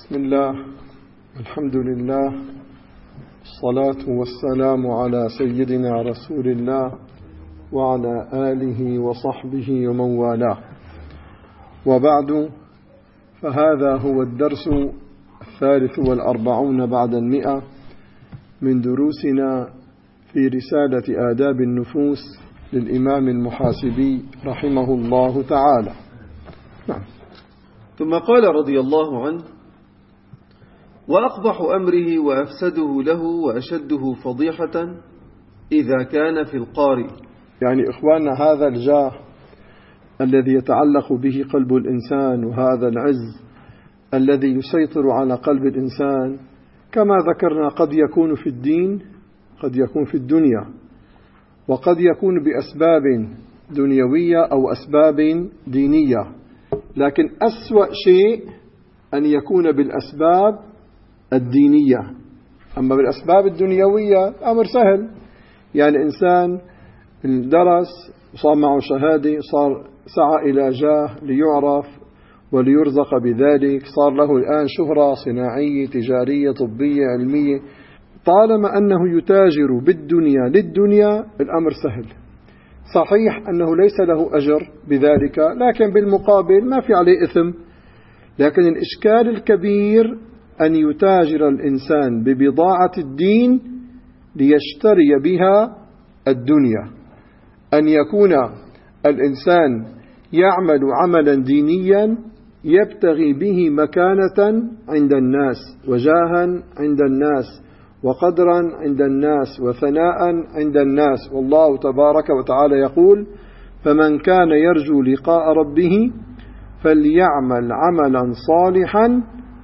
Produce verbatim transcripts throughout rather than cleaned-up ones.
بسم الله، الحمد لله، الصلاة والسلام على سيدنا رسول الله وعلى آله وصحبه ومن والاه، وبعد، فهذا هو الدرس الثالث والأربعون بعد المئة من دروسنا في رسالة آداب النفوس للإمام المحاسبي رحمه الله تعالى. نعم. ثم قال رضي الله عنه: وأقبح أمره وأفسده له وأشده فضيحة إذا كان في القارئ. يعني إخواننا، هذا الجاه الذي يتعلق به قلب الإنسان، وهذا العز الذي يسيطر على قلب الإنسان، كما ذكرنا قد يكون في الدين، قد يكون في الدنيا، وقد يكون بأسباب دنيوية أو أسباب دينية، لكن أسوأ شيء أن يكون بالأسباب الدينية. أما بالأسباب الدنيوية أمر سهل، يعني إنسان درس وصار معه شهادة، صار سعى إلى جاه ليعرف وليرزق بذلك، صار له الآن شهرة صناعية تجارية طبية علمية، طالما أنه يتاجر بالدنيا للدنيا الأمر سهل. صحيح أنه ليس له أجر بذلك، لكن بالمقابل ما في عليه إثم. لكن الإشكال الكبير أن يتاجر الإنسان ببضاعة الدين ليشتري بها الدنيا، أن يكون الإنسان يعمل عملا دينيا يبتغي به مكانة عند الناس، وجاها عند الناس، وقدرا عند الناس، وثناء عند الناس. والله تبارك وتعالى يقول: فمن كان يرجو لقاء ربه فليعمل عملا صالحا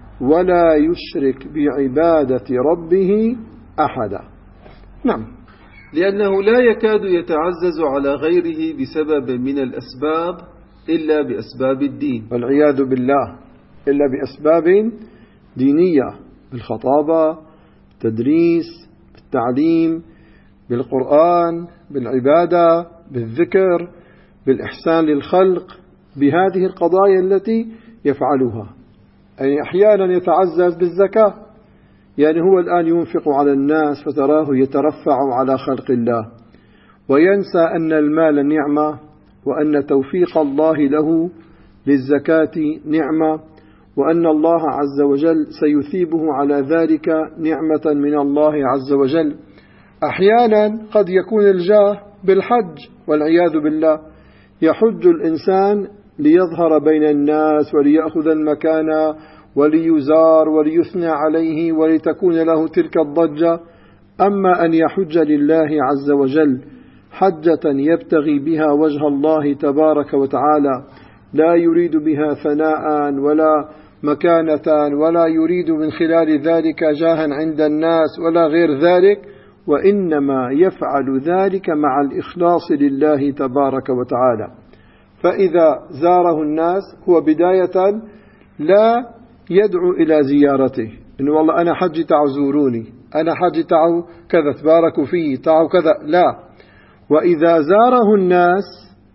ولا يشرك بعبادة ربه أحدا. نعم. لأنه لا يكاد يتعزز على غيره بسبب من الأسباب إلا بأسباب الدين، والعياذ بالله، إلا بأسباب دينية، بالخطابة، بالتدريس، بالتعليم، بالقرآن، بالعبادة، بالذكر، بالإحسان للخلق، بهذه القضايا التي يفعلها. يعني أحيانا يتعزز بالزكاة، يعني هو الآن ينفق على الناس فتراه يترفع على خلق الله، وينسى أن المال نعمة، وأن توفيق الله له للزكاة نعمة، وأن الله عز وجل سيثيبه على ذلك نعمة من الله عز وجل. أحيانا قد يكون الجاه بالحج، والعياذ بالله، يحج الإنسان ليظهر بين الناس وليأخذ المكانة وليزار وليثنى عليه ولتكون له تلك الضجة. أما أن يحج لله عز وجل حجة يبتغي بها وجه الله تبارك وتعالى، لا يريد بها ثناء ولا مكانة، ولا يريد من خلال ذلك جاها عند الناس ولا غير ذلك، وإنما يفعل ذلك مع الإخلاص لله تبارك وتعالى. فإذا زاره الناس هو بداية لا يدعو إلى زيارته، إنه والله أنا حجي تعوا زوروني، أنا حجي تعوا كذا تباركوا فيه، تعوا كذا، لا. وإذا زاره الناس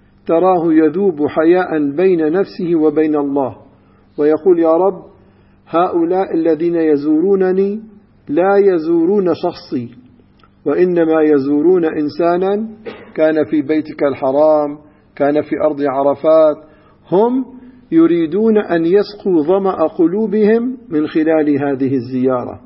تراه يذوب حياء بين نفسه وبين الله، ويقول: يا رب، هؤلاء الذين يزورونني لا يزورون شخصي، وإنما يزورون إنسانا كان في بيتك الحرام، كان في أرض عرفات، هم يريدون أن يسقوا ظمأ قلوبهم من خلال هذه الزيارة.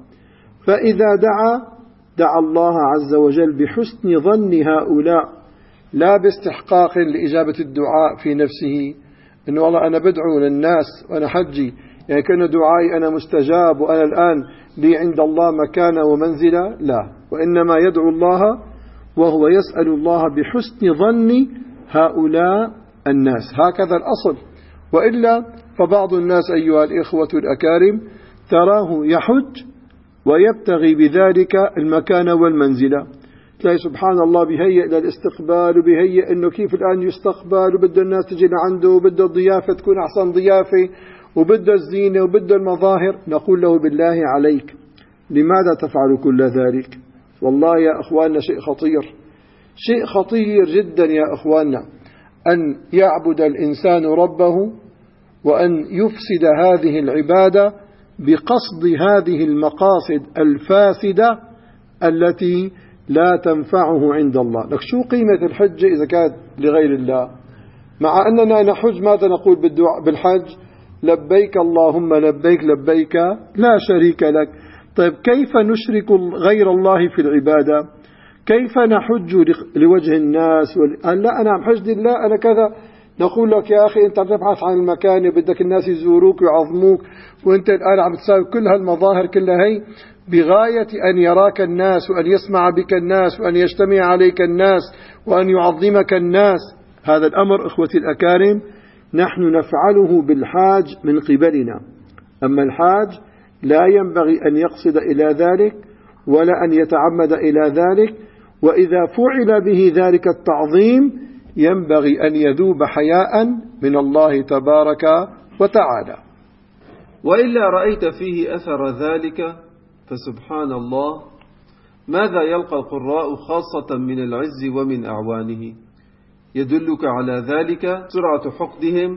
فإذا دعا دعا الله عز وجل بحسن ظن هؤلاء، لا باستحقاق لإجابة الدعاء في نفسه، إنه والله أنا بدعو للناس وأنا حجي، يعني كان دعائي أنا مستجاب وأنا الآن لي عند الله مكانة ومنزلة، لا. وإنما يدعو الله وهو يسأل الله بحسن ظن هؤلاء الناس، هكذا الأصل. وإلا فبعض الناس أيها الإخوة الأكارم تراه يحج ويبتغي بذلك المكانة والمنزلة، تلاقي سبحان الله بيهيئ للاستقبال، وبيهيئ إنه كيف الآن يستقبل، وبده الناس تجي لعنده، وبده الضيافة تكون أحسن ضيافة، وبده الزينة، وبده المظاهر. نقول له: بالله عليك، لماذا تفعل كل ذلك؟ والله يا أخواننا شيء خطير، شيء خطير جدا يا أخواننا، أن يعبد الإنسان ربه وأن يفسد هذه العبادة بقصد هذه المقاصد الفاسدة التي لا تنفعه عند الله. لك شو قيمة الحجة إذا كانت لغير الله؟ مع أننا نحج ماذا نقول بالدعاء بالحج؟ لبيك اللهم لبيك لبيك لا شريك لك. طيب كيف نشرك غير الله في العبادة؟ كيف نحج لوجه الناس وال... لا أنا عم حج لله أنا كذا. نقول لك يا أخي أنت تبحث عن المكان بدك الناس يزوروك ويعظموك، وأنت الآن عم تساوي كل هالمظاهر كلها هي بغاية أن يراك الناس وأن يسمع بك الناس وأن يجتمع عليك الناس وأن يعظمك الناس. هذا الأمر إخوتي الأكارم نحن نفعله بالحاج من قبلنا، أما الحاج لا ينبغي أن يقصد إلى ذلك ولا أن يتعمد إلى ذلك، وإذا فعل به ذلك التعظيم ينبغي أن يذوب حياء من الله تبارك وتعالى. وإلا رأيت فيه أثر ذلك فسبحان الله ماذا يلقى القراء خاصة من العز ومن أعوانه؟ يدلك على ذلك سرعة حقدهم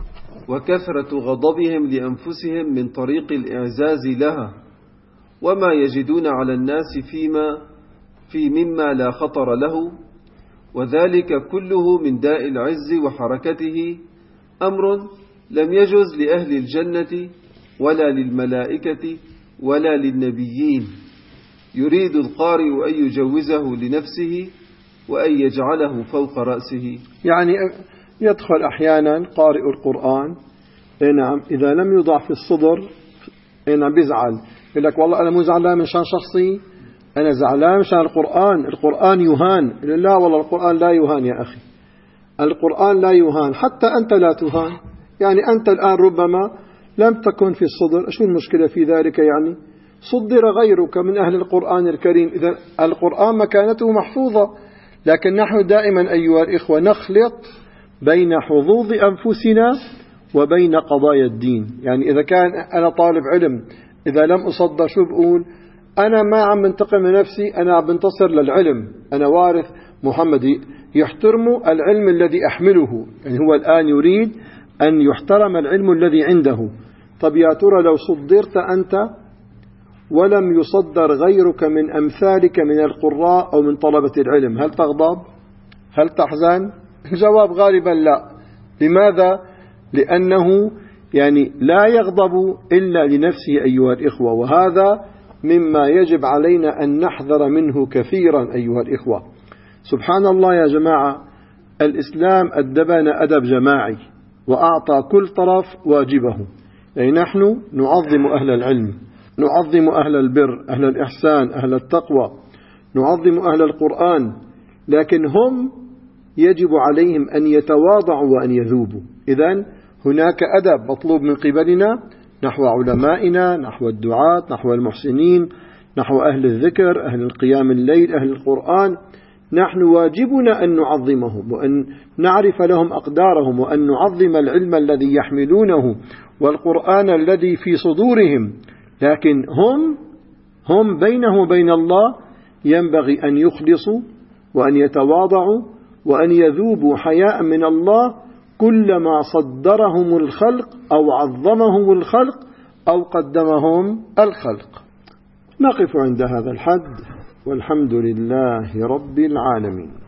وكثرة غضبهم لأنفسهم من طريق الإعزاز لها، وما يجدون على الناس فيما في مما لا خطر له، وذلك كله من داء العز وحركته، أمر لم يجز لأهل الجنة ولا للملائكة ولا للنبيين. يريد القارئ أن يجوزه لنفسه وأن يجعله فوق رأسه. يعني يدخل أحيانا قارئ القرآن نعم إذا لم يوضع في الصدر نعم بيزعل، يقول لك والله أنا مو زعلان من شان شخصي، أنا زعلان مشان القرآن. القرآن يهان. لا والله القرآن لا يهان يا أخي، القرآن لا يهان، حتى أنت لا تهان. يعني أنت الآن ربما لم تكن في الصدر، شو المشكلة في ذلك؟ يعني صدر غيرك من أهل القرآن الكريم، إذا القرآن مكانته محفوظة. لكن نحن دائما أيها الإخوة نخلط بين حظوظ أنفسنا وبين قضايا الدين. يعني إذا كان أنا طالب علم إذا لم أصدر شو بقول؟ أنا ما عم منتقم من نفسي، أنا عم بنتصر للعلم، أنا وارث محمد يحترم العلم الذي أحمله. يعني هو الآن يريد أن يحترم العلم الذي عنده. طب يا ترى لو صدرت أنت ولم يصدر غيرك من أمثالك من القراء أو من طلبة العلم، هل تغضب؟ هل تحزن؟ الجواب غالبا لا. لماذا؟ لأنه يعني لا يغضب إلا لنفسه أيها الإخوة، وهذا مما يجب علينا أن نحذر منه كثيرا أيها الإخوة. سبحان الله يا جماعة، الإسلام أدبنا أدب جماعي وأعطى كل طرف واجبه. يعني نحن نعظم أهل العلم، نعظم أهل البر، أهل الإحسان، أهل التقوى، نعظم أهل القرآن، لكن هم يجب عليهم أن يتواضعوا وأن يذوبوا. إذن هناك أدب مطلوب من قبلنا نحو علمائنا، نحو الدعاة، نحو المحسنين، نحو أهل الذكر، أهل القيام الليل، أهل القرآن. نحن واجبنا أن نعظمهم وأن نعرف لهم أقدارهم وأن نعظم العلم الذي يحملونه والقرآن الذي في صدورهم. لكن هم هم بينه وبين الله ينبغي أن يخلصوا وأن يتواضعوا وأن يذوبوا حياء من الله كلما صدرهم الخلق أو عظمهم الخلق أو قدمهم الخلق. نقف عند هذا الحد، والحمد لله رب العالمين.